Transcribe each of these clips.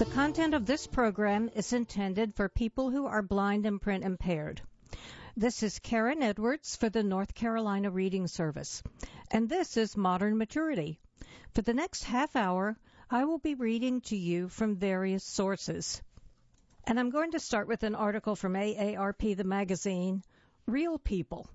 The content of this program is intended for people who are blind and print impaired. This is Karen Edwards for the North Carolina Reading Service, and this is Modern Maturity. For the next half hour, I will be reading to you from various sources. And I'm going to start with an article from AARP, the magazine, Real People.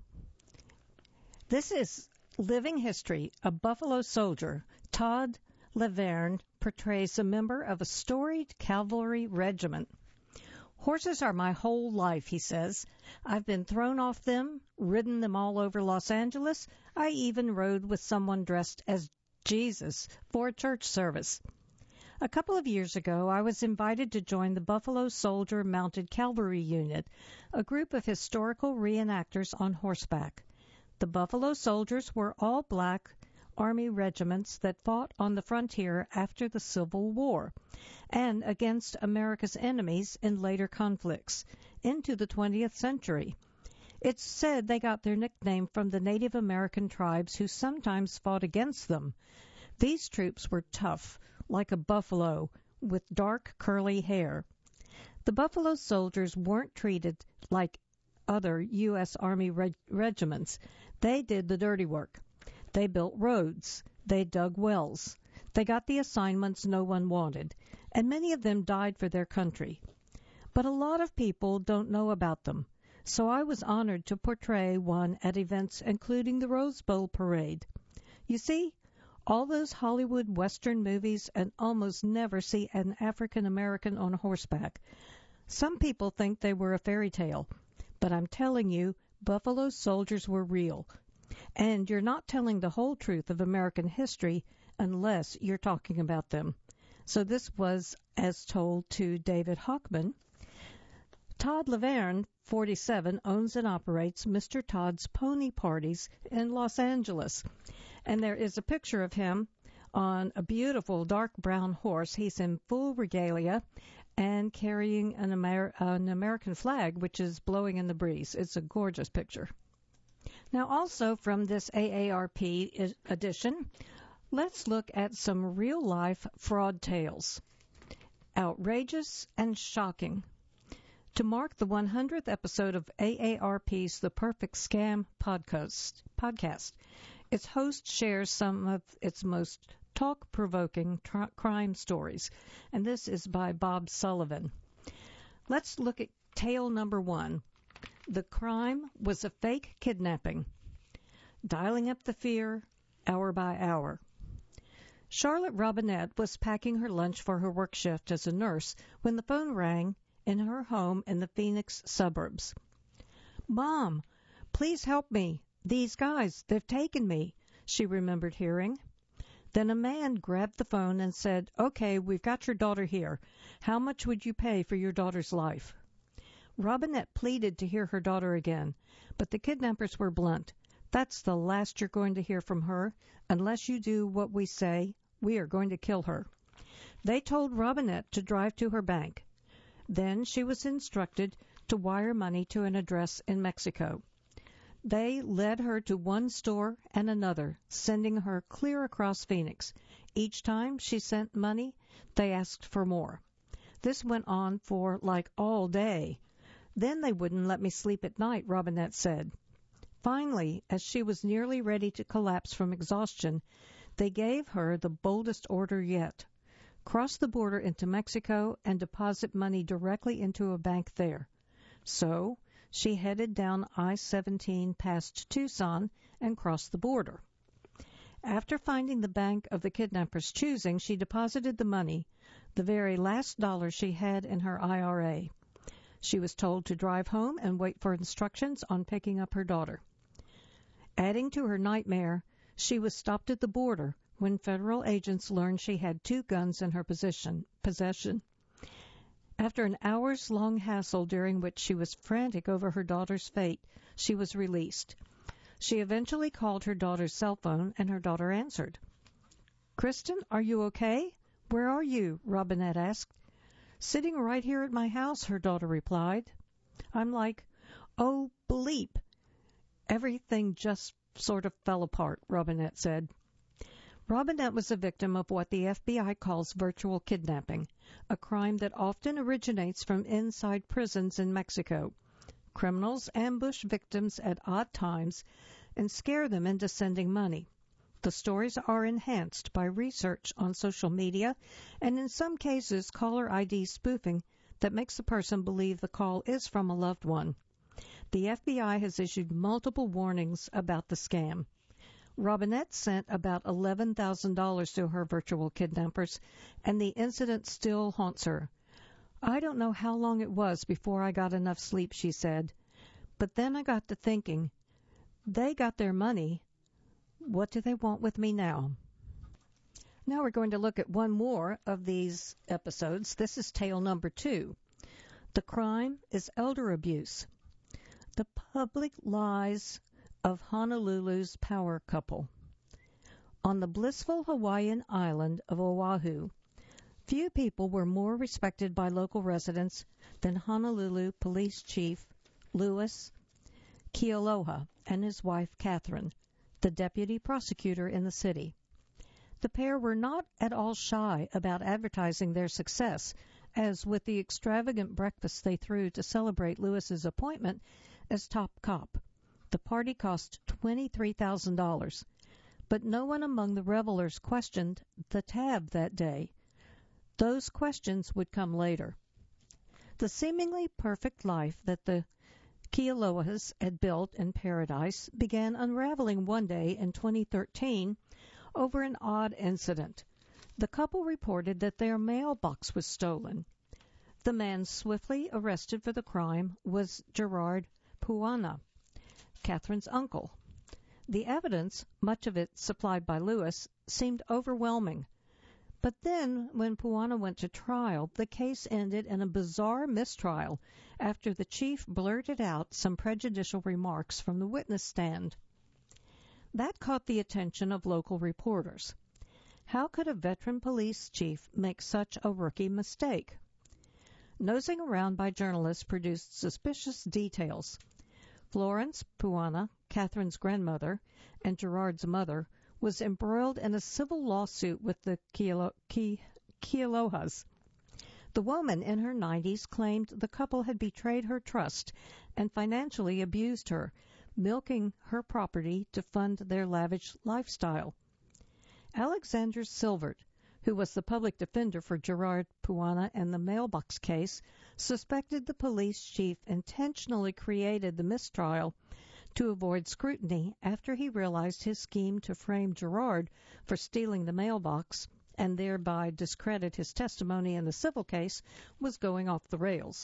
This is Living History. A Buffalo soldier, Todd Laverne, portrays a member of a storied cavalry regiment. Horses are my whole life, he says. I've been thrown off them, ridden them all over Los Angeles. I even rode with someone dressed as Jesus for a church service. A couple of years ago, I was invited to join the Buffalo Soldier Mounted Cavalry Unit, a group of historical reenactors on horseback. The Buffalo Soldiers were all black Army regiments that fought on the frontier after the Civil War and against America's enemies in later conflicts into the 20th century. It's said they got their nickname from the Native American tribes who sometimes fought against them. These troops were tough, like a buffalo, with dark curly hair. The Buffalo Soldiers weren't treated like other U.S. Army regiments. They did the dirty work. They built roads. They dug wells. They got the assignments no one wanted, and many of them died for their country. But a lot of people don't know about them, so I was honored to portray one at events including the Rose Bowl parade. You see, all those Hollywood Western movies and almost never see an African American on horseback. Some people think they were a fairy tale, but I'm telling you, Buffalo Soldiers were real. And you're not telling the whole truth of American history unless you're talking about them. So this was as told to David Hochman. Todd Laverne, 47, owns and operates Mr. Todd's Pony Parties in Los Angeles. And there is a picture of him on a beautiful dark brown horse. He's in full regalia and carrying an American flag, which is blowing in the breeze. It's a gorgeous picture. Now, also from this AARP edition, let's look at some real-life fraud tales. Outrageous and shocking. To mark the 100th episode of AARP's The Perfect Scam podcast, its host shares some of its most talk-provoking crime stories, and this is by Bob Sullivan. Let's look at tale number 1. The crime was a fake kidnapping. Dialing up the fear, hour by hour. Charlotte Robinette was packing her lunch for her work shift as a nurse when the phone rang in her home in the Phoenix suburbs. "Mom, please help me. These guys, they've taken me," she remembered hearing. Then a man grabbed the phone and said, "Okay, we've got your daughter here. How much would you pay for your daughter's life?" Robinette pleaded to hear her daughter again, but the kidnappers were blunt. "That's the last you're going to hear from her. Unless you do what we say, we are going to kill her." They told Robinette to drive to her bank. Then she was instructed to wire money to an address in Mexico. They led her to one store and another, sending her clear across Phoenix. Each time she sent money, they asked for more. This went on for like all day. Then they wouldn't let me sleep at night, Robinette said. Finally, as she was nearly ready to collapse from exhaustion, they gave her the boldest order yet. Cross the border into Mexico and deposit money directly into a bank there. So she headed down I-17 past Tucson and crossed the border. After finding the bank of the kidnappers' choosing, she deposited the money, the very last dollar she had in her IRA. She was told to drive home and wait for instructions on picking up her daughter. Adding to her nightmare, she was stopped at the border when federal agents learned she had 2 guns in her possession. After an hours-long hassle during which she was frantic over her daughter's fate, she was released. She eventually called her daughter's cell phone, and her daughter answered. "Kristen, are you okay? Where are you?" Robinette asked. "Sitting right here at my house," her daughter replied. I'm like, "Oh, bleep." Everything just sort of fell apart, Robinette said. Robinette was a victim of what the FBI calls virtual kidnapping, a crime that often originates from inside prisons in Mexico. Criminals ambush victims at odd times and scare them into sending money. The stories are enhanced by research on social media and in some cases caller ID spoofing that makes the person believe the call is from a loved one. The FBI has issued multiple warnings about the scam. Robinette sent about $11,000 to her virtual kidnappers, and the incident still haunts her. I don't know how long it was before I got enough sleep, she said. But then I got to thinking, they got their money. What do they want with me now? Now we're going to look at one more of these episodes. This is tale number 2. The crime is elder abuse. The public lies of Honolulu's power couple. On the blissful Hawaiian island of Oahu, few people were more respected by local residents than Honolulu Police Chief Louis Kealoha and his wife Catherine, the deputy prosecutor in the city. The pair were not at all shy about advertising their success, as with the extravagant breakfast they threw to celebrate Louis's appointment as top cop. The party cost $23,000, but no one among the revelers questioned the tab that day. Those questions would come later. The seemingly perfect life that the Kealohas had built in paradise began unraveling one day in 2013 over an odd incident. The couple reported that their mailbox was stolen. The man swiftly arrested for the crime was Gerard Puana, Catherine's uncle. The evidence, much of it supplied by Louis, seemed overwhelming. But then, when Puana went to trial, the case ended in a bizarre mistrial after the chief blurted out some prejudicial remarks from the witness stand. That caught the attention of local reporters. How could a veteran police chief make such a rookie mistake? Nosing around by journalists produced suspicious details. Florence Puana, Catherine's grandmother, and Gerard's mother, was embroiled in a civil lawsuit with the Kealohas. The woman in her 90s claimed the couple had betrayed her trust and financially abused her, milking her property to fund their lavish lifestyle. Alexander Silvert, who was the public defender for Gerard Puana and the mailbox case, suspected the police chief intentionally created the mistrial to avoid scrutiny after he realized his scheme to frame Gerard for stealing the mailbox and thereby discredit his testimony in the civil case was going off the rails.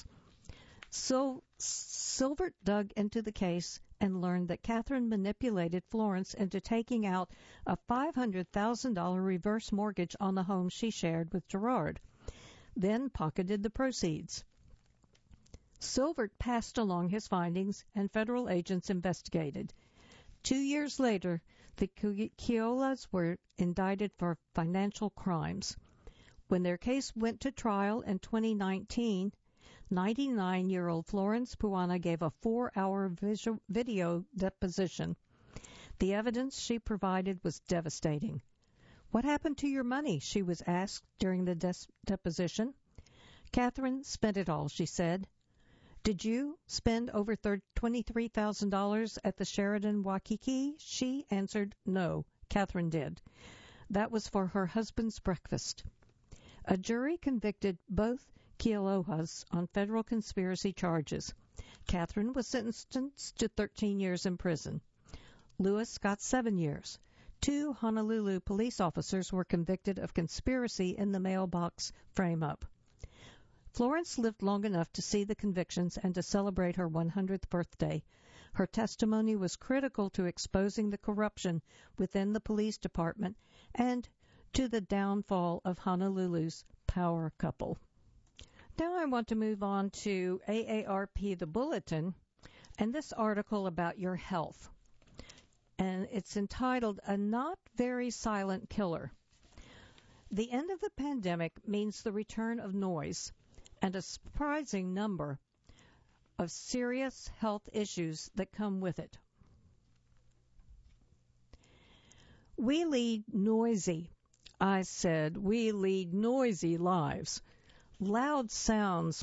Silvert dug into the case and learned that Catherine manipulated Florence into taking out a $500,000 reverse mortgage on the home she shared with Gerard, then pocketed the proceeds. Silvert passed along his findings, and federal agents investigated. 2 years later, the Kealohas were indicted for financial crimes. When their case went to trial in 2019, 99-year-old Florence Puana gave a 4-hour video deposition. The evidence she provided was devastating. "What happened to your money?" she was asked during the deposition. "Catherine spent it all," she said. "Did you spend over $23,000 at the Sheraton Waikiki?" She answered, "No, Catherine did. That was for her husband's breakfast." A jury convicted both Kealohas on federal conspiracy charges. Catherine was sentenced to 13 years in prison. Louis got 7 years. 2 Honolulu police officers were convicted of conspiracy in the mailbox frame-up. Florence lived long enough to see the convictions and to celebrate her 100th birthday. Her testimony was critical to exposing the corruption within the police department and to the downfall of Honolulu's power couple. Now I want to move on to AARP, the Bulletin, and this article about your health. And it's entitled, "A Not Very Silent Killer." The end of the pandemic means the return of noise and a surprising number of serious health issues that come with it. We lead noisy, I said, we lead noisy lives. Loud sounds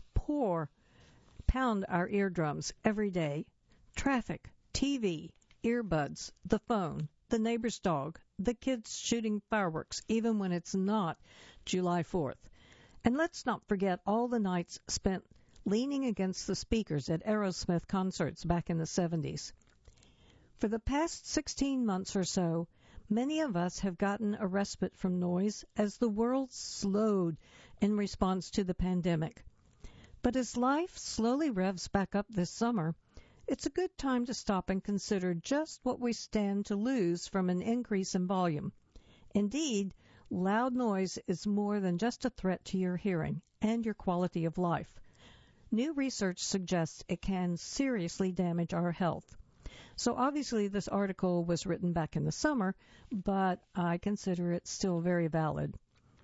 pound our eardrums every day. Traffic, TV, earbuds, the phone, the neighbor's dog, the kids shooting fireworks, even when it's not July 4th. And let's not forget all the nights spent leaning against the speakers at Aerosmith concerts back in the 70s. For the past 16 months or so, many of us have gotten a respite from noise as the world slowed in response to the pandemic. But as life slowly revs back up this summer, it's a good time to stop and consider just what we stand to lose from an increase in volume. Indeed, loud noise is more than just a threat to your hearing and your quality of life. New research suggests it can seriously damage our health. So obviously this article was written back in the summer, but I consider it still very valid.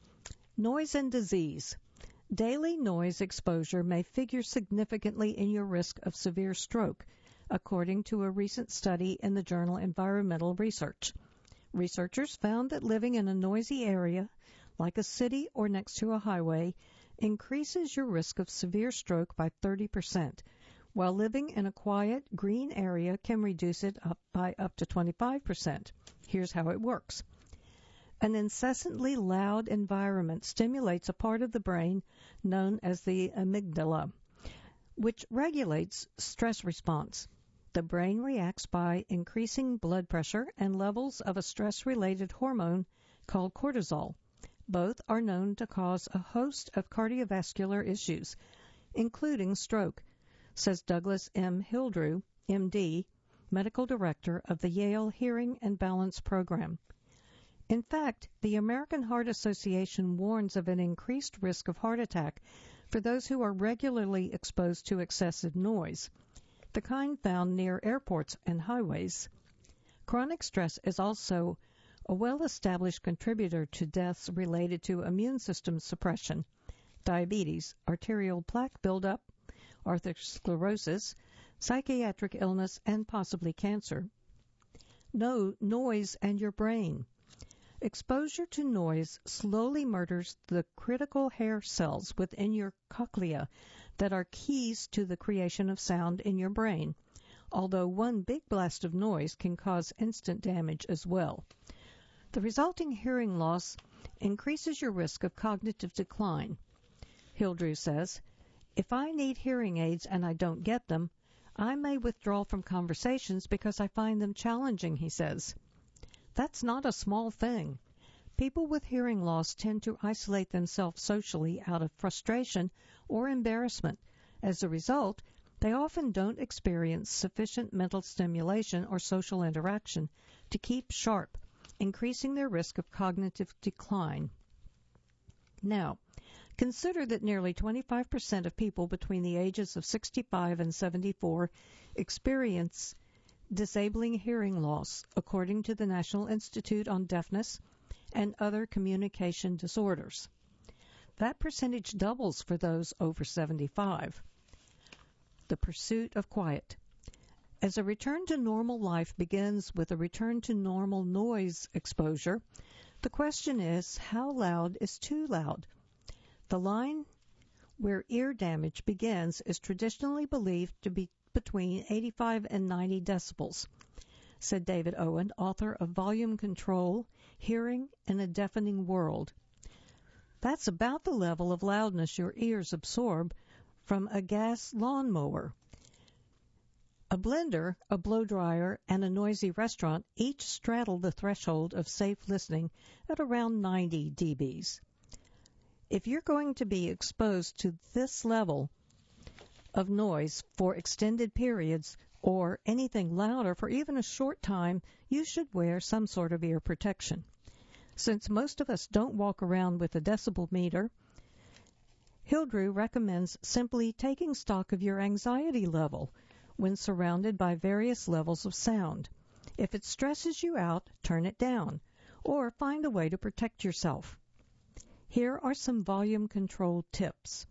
Noise and disease. Daily noise exposure may figure significantly in your risk of severe stroke, according to a recent study in the journal Environmental Research. Researchers found that living in a noisy area, like a city or next to a highway, increases your risk of severe stroke by 30%, while living in a quiet, green area can reduce it by up to 25%. Here's how it works. An incessantly loud environment stimulates a part of the brain known as the amygdala, which regulates stress response. The brain reacts by increasing blood pressure and levels of a stress-related hormone called cortisol. Both are known to cause a host of cardiovascular issues, including stroke, says Douglas M. Hildrew, M.D., medical director of the Yale Hearing and Balance Program. In fact, the American Heart Association warns of an increased risk of heart attack for those who are regularly exposed to excessive noise, the kind found near airports and highways. Chronic stress is also a well-established contributor to deaths related to immune system suppression, diabetes, arterial plaque buildup, atherosclerosis, psychiatric illness, and possibly cancer. Noise and your brain. Exposure to noise slowly murders the critical hair cells within your cochlea that are keys to the creation of sound in your brain, although one big blast of noise can cause instant damage as well. The resulting hearing loss increases your risk of cognitive decline. Hildrew says, "If I need hearing aids and I don't get them, I may withdraw from conversations because I find them challenging," he says. That's not a small thing. People with hearing loss tend to isolate themselves socially out of frustration or embarrassment. As a result, they often don't experience sufficient mental stimulation or social interaction to keep sharp, increasing their risk of cognitive decline. Now, consider that nearly 25% of people between the ages of 65 and 74 experience disabling hearing loss, according to the National Institute on Deafness and Other Communication Disorders. That percentage doubles for those over 75. The pursuit of quiet. As a return to normal life begins with a return to normal noise exposure, the question is, how loud is too loud? The line where ear damage begins is traditionally believed to be between 85 and 90 decibels, said David Owen, author of Volume Control, Hearing in a Deafening World. That's about the level of loudness your ears absorb from a gas lawnmower. A blender, a blow dryer, and a noisy restaurant each straddle the threshold of safe listening at around 90 dBs. If you're going to be exposed to this level of noise for extended periods or anything louder for even a short time, you should wear some sort of ear protection. Since most of us don't walk around with a decibel meter, Hildrew recommends simply taking stock of your anxiety level when surrounded by various levels of sound. If it stresses you out, turn it down, or find a way to protect yourself. Here are some volume control tips.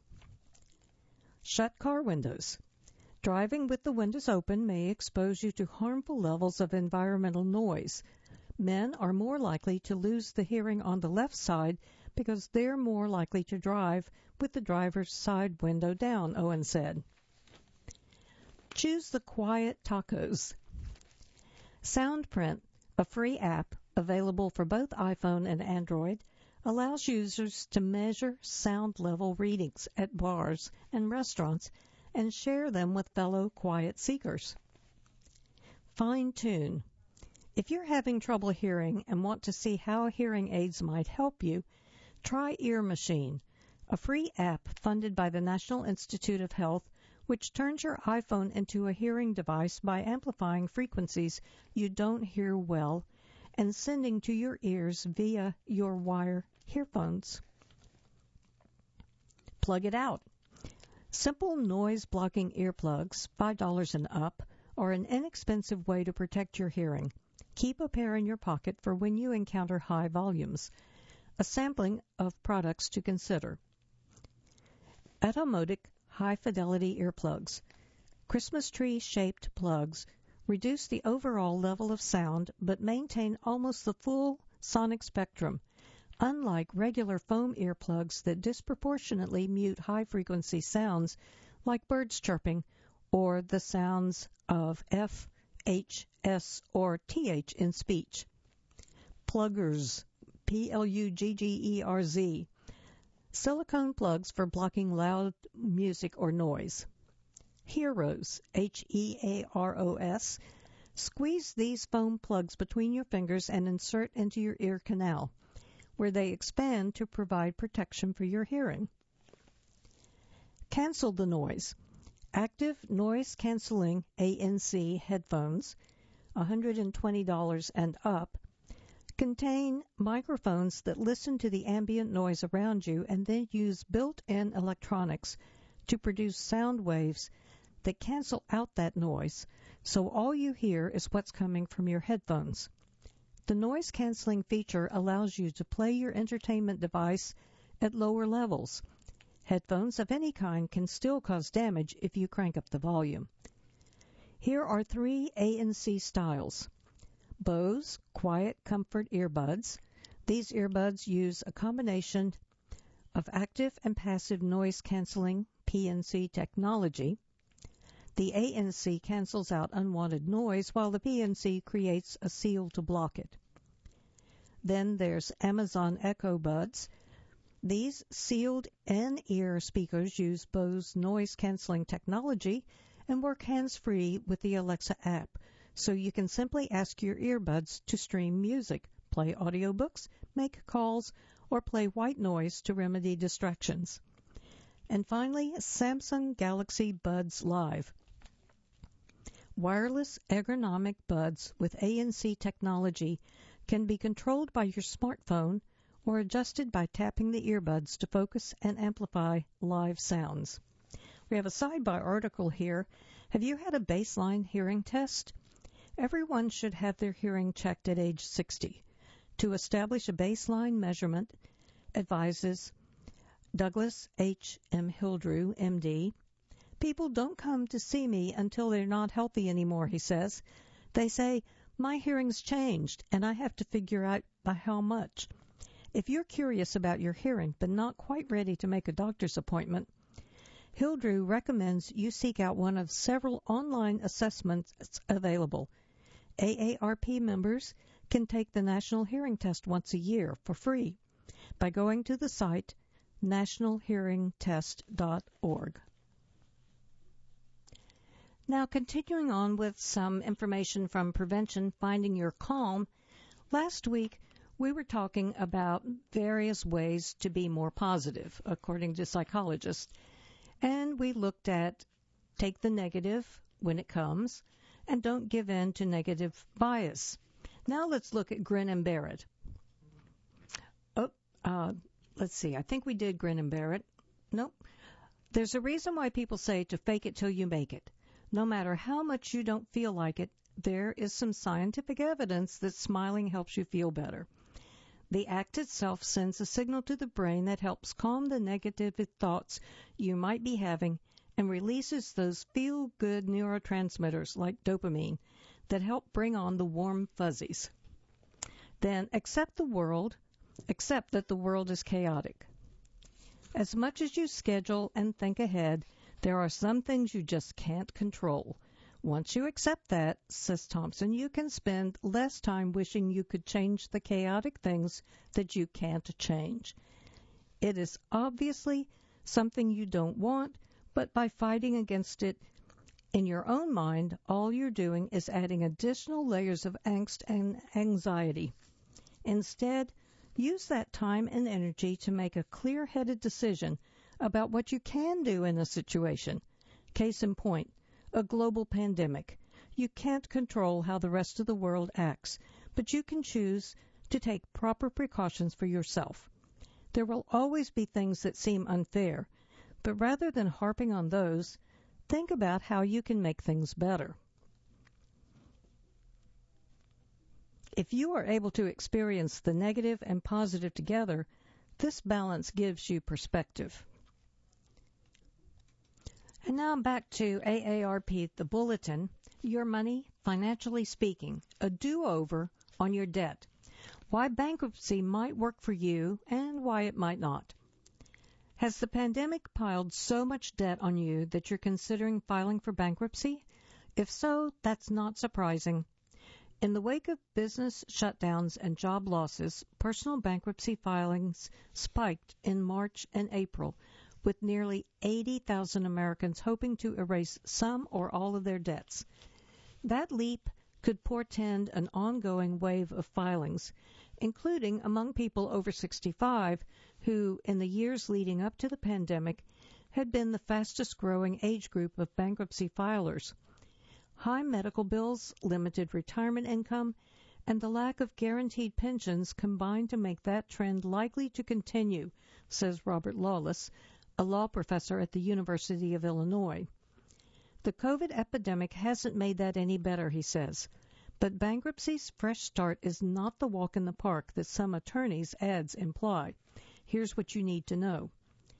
Shut car windows. Driving with the windows open may expose you to harmful levels of environmental noise, Men are more likely to lose the hearing on the left side because they're more likely to drive with the driver's side window down, Owen said. Choose the quiet tacos. Soundprint, a free app available for both iPhone and Android, allows users to measure sound level readings at bars and restaurants and share them with fellow quiet seekers. Fine tune. If you're having trouble hearing and want to see how hearing aids might help you, try Ear Machine, a free app funded by the National Institute of Health, which turns your iPhone into a hearing device by amplifying frequencies you don't hear well and sending to your ears via your wire earphones. Plug it out. Simple noise-blocking earplugs, $5 and up, are an inexpensive way to protect your hearing. Keep a pair in your pocket for when you encounter high volumes. A sampling of products to consider. Atomotic high-fidelity earplugs. Christmas tree-shaped plugs reduce the overall level of sound but maintain almost the full sonic spectrum, unlike regular foam earplugs that disproportionately mute high-frequency sounds like birds chirping or the sounds of F, H, S, or TH in speech. Pluggers, Pluggerz. Silicone plugs for blocking loud music or noise. Hearos, Hearos. Squeeze these foam plugs between your fingers and insert into your ear canal, where they expand to provide protection for your hearing. Cancel the noise. Active Noise Canceling ANC headphones, $120 and up, contain microphones that listen to the ambient noise around you and then use built-in electronics to produce sound waves that cancel out that noise, so all you hear is what's coming from your headphones. The noise canceling feature allows you to play your entertainment device at lower levels. Headphones of any kind can still cause damage if you crank up the volume. Here are 3 ANC styles. Bose Quiet Comfort Earbuds. These earbuds use a combination of active and passive noise canceling PNC technology. The ANC cancels out unwanted noise while the PNC creates a seal to block it. Then there's Amazon Echo Buds. These sealed in-ear speakers use Bose noise canceling technology and work hands-free with the Alexa app, so you can simply ask your earbuds to stream music, play audiobooks, make calls, or play white noise to remedy distractions. And finally, Samsung Galaxy Buds Live. Wireless ergonomic buds with ANC technology can be controlled by your smartphone or adjusted by tapping the earbuds to focus and amplify live sounds. We have a sidebar article here. Have you had a baseline hearing test? Everyone should have their hearing checked at age 60. To establish a baseline measurement, advises Douglas H. M. Hildrew, M.D. People don't come to see me until they're not healthy anymore, he says. They say, my hearing's changed, and I have to figure out by how much. If you're curious about your hearing but not quite ready to make a doctor's appointment, Hildrew recommends you seek out one of several online assessments available. AARP members can take the National Hearing Test once a year for free by going to the site nationalhearingtest.org. Now, continuing on with some information from Prevention Finding Your Calm, last week we were talking about various ways to be more positive, according to psychologists. And we looked at take the negative when it comes and don't give in to negative bias. Now let's look at grin and bear it. Let's see. I think we did grin and bear it. Nope. There's a reason why people say to fake it till you make it. No matter how much you don't feel like it, there is some scientific evidence that smiling helps you feel better. The act itself sends a signal to the brain that helps calm the negative thoughts you might be having and releases those feel-good neurotransmitters like dopamine that help bring on the warm fuzzies. then accept that the world is chaotic. As much as you schedule and think ahead, there are some things you just can't control. Once you accept that, says Thompson, you can spend less time wishing you could change the chaotic things that you can't change. It is obviously something you don't want, but by fighting against it in your own mind, all you're doing is adding additional layers of angst and anxiety. Instead, use that time and energy to make a clear-headed decision about what you can do in a situation. Case in point, a global pandemic. You can't control how the rest of the world acts, but you can choose to take proper precautions for yourself. There will always be things that seem unfair, but rather than harping on those, think about how you can make things better. If you are able to experience the negative and positive together, this balance gives you perspective. And now back to AARP, the Bulletin, Your Money, Financially Speaking, a do-over on your debt. Why bankruptcy might work for you and why it might not. Has the pandemic piled so much debt on you that you're considering filing for bankruptcy? If so, that's not surprising. In the wake of business shutdowns and job losses, personal bankruptcy filings spiked in March and April, with nearly 80,000 Americans hoping to erase some or all of their debts. That leap could portend an ongoing wave of filings, including among people over 65 who, in the years leading up to the pandemic, had been the fastest-growing age group of bankruptcy filers. High medical bills, limited retirement income, and the lack of guaranteed pensions combined to make that trend likely to continue, says Robert Lawless, a law professor at the University of Illinois. The COVID epidemic hasn't made that any better, he says. But bankruptcy's fresh start is not the walk in the park that some attorneys' ads imply. Here's what you need to know.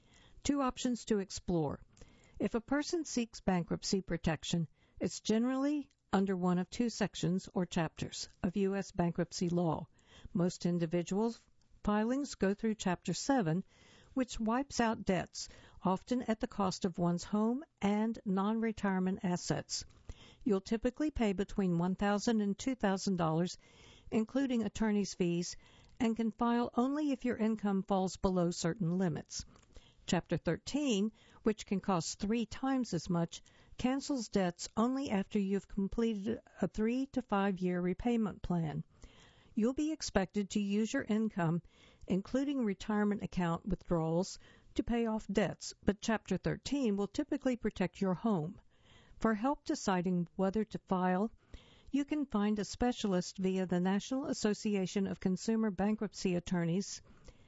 2 options to explore. If a person seeks bankruptcy protection, it's generally under one of 2 sections or chapters of U.S. bankruptcy law. Most individuals' filings go through Chapter 7, which wipes out debts, often at the cost of one's home and non-retirement assets. You'll typically pay between $1,000 and $2,000, including attorney's fees, and can file only if your income falls below certain limits. Chapter 13, which can cost 3 times as much, cancels debts only after you've completed a 3 to 5 year repayment plan. You'll be expected to use your income, including retirement account withdrawals, to pay off debts, but Chapter 13 will typically protect your home. For help deciding whether to file, you can find a specialist via the National Association of Consumer Bankruptcy Attorneys,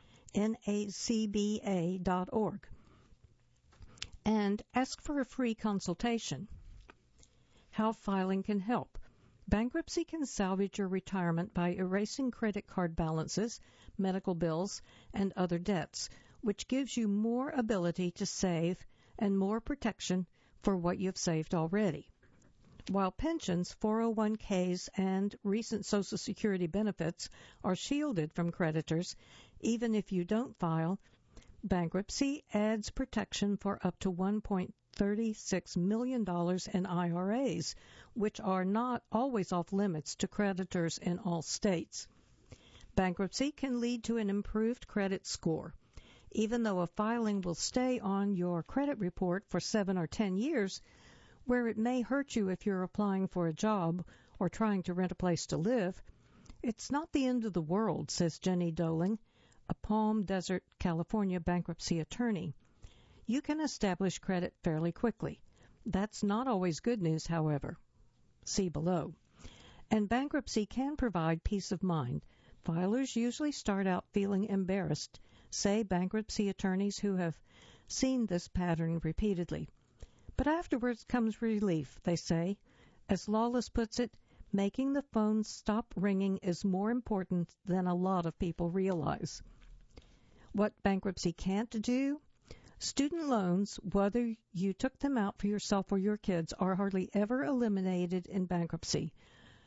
NACBA.org, and ask for a free consultation. How filing can help. Bankruptcy can salvage your retirement by erasing credit card balances, medical bills, and other debts, which gives you more ability to save and more protection for what you've saved already. While pensions, 401ks, and recent Social Security benefits are shielded from creditors, even if you don't file, bankruptcy adds protection for up to $1.36 million in IRAs, which are not always off limits to creditors in all states. Bankruptcy can lead to an improved credit score. Even though a filing will stay on your credit report for 7 or 10 years, where it may hurt you if you're applying for a job or trying to rent a place to live, it's not the end of the world, says Jenny Doling, a Palm Desert, California bankruptcy attorney. You can establish credit fairly quickly. That's not always good news, however. See below. And bankruptcy can provide peace of mind. Filers usually start out feeling embarrassed, say bankruptcy attorneys who have seen this pattern repeatedly. But afterwards comes relief, they say. As Lawless puts it, making the phone stop ringing is more important than a lot of people realize. What bankruptcy can't do? Student loans, whether you took them out for yourself or your kids, are hardly ever eliminated in bankruptcy.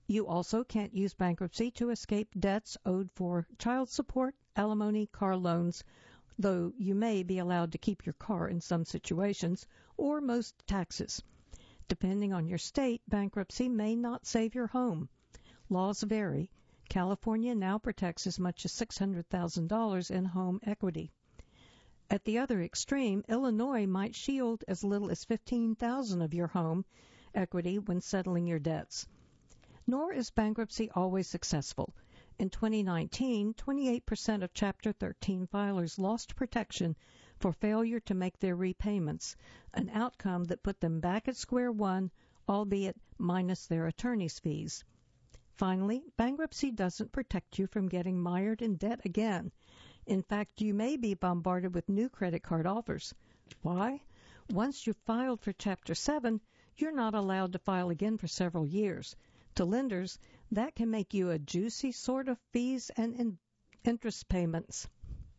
You also can't use bankruptcy to escape debts owed for child support, alimony, car loans, though you may be allowed to keep your car in some situations, or most taxes. Depending on your state, bankruptcy may not save your home. Laws vary. California now protects as much as $600,000 in home equity. At the other extreme, Illinois might shield as little as $15,000 of your home equity when settling your debts. Nor is bankruptcy always successful. In 2019, 28% of Chapter 13 filers lost protection for failure to make their repayments, an outcome that put them back at square one, albeit minus their attorney's fees. Finally, bankruptcy doesn't protect you from getting mired in debt again. In fact, you may be bombarded with new credit card offers. Why? Once you've filed for Chapter 7, you're not allowed to file again for several years. To lenders, that can make you a juicy sort of fees and interest payments.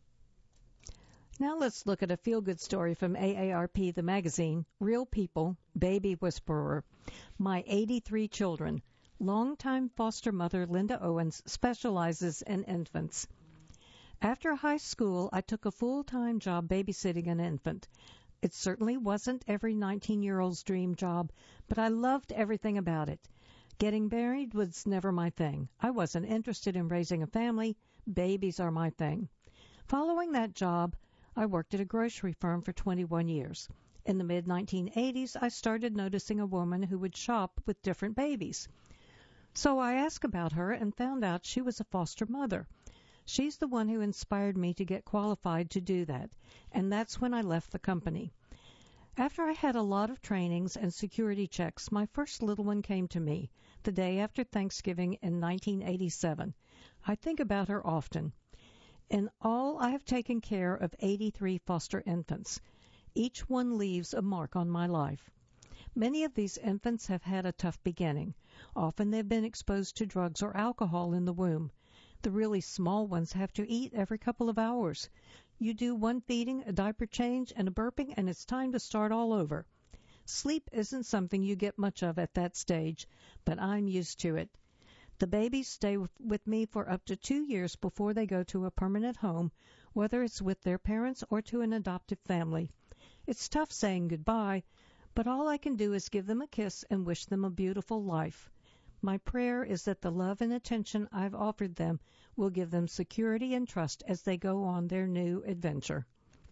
Now let's look at a feel-good story from AARP, the magazine, Real People, Baby Whisperer. My 83 Children. Longtime foster mother Linda Owens specializes in infants. After high school, I took a full-time job babysitting an infant. It certainly wasn't every 19-year-old's dream job, but I loved everything about it. Getting married was never my thing. I wasn't interested in raising a family. Babies are my thing. Following that job, I worked at a grocery firm for 21 years. In the mid-1980s, I started noticing a woman who would shop with different babies. So I asked about her and found out she was a foster mother. She's the one who inspired me to get qualified to do that, and that's when I left the company. After I had a lot of trainings and security checks, my first little one came to me the day after Thanksgiving in 1987. I think about her often. In all, I have taken care of 83 foster infants. Each one leaves a mark on my life. Many of these infants have had a tough beginning. Often they've been exposed to drugs or alcohol in the womb. The really small ones have to eat every couple of hours. You do one feeding, a diaper change, and a burping, and it's time to start all over. Sleep isn't something you get much of at that stage, but I'm used to it. The babies stay with me for up to 2 years before they go to a permanent home, whether it's with their parents or to an adoptive family. It's tough saying goodbye, but all I can do is give them a kiss and wish them a beautiful life. My prayer is that the love and attention I've offered them will give them security and trust as they go on their new adventure.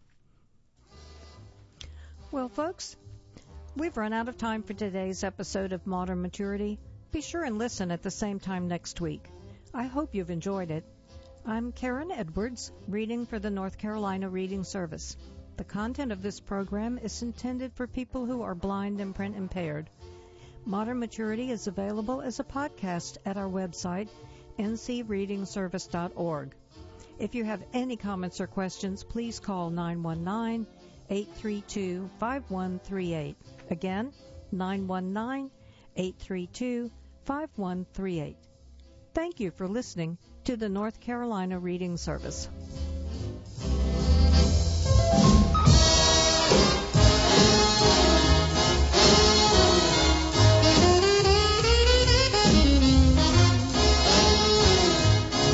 Well, folks, we've run out of time for today's episode of Modern Maturity. Be sure and listen at the same time next week. I hope you've enjoyed it. I'm Karen Edwards, reading for the North Carolina Reading Service. The content of this program is intended for people who are blind and print impaired. Modern Maturity is available as a podcast at our website, ncreadingservice.org. If you have any comments or questions, please call 919-832-5138. Again, 919-832-5138. Thank you for listening to the North Carolina Reading Service.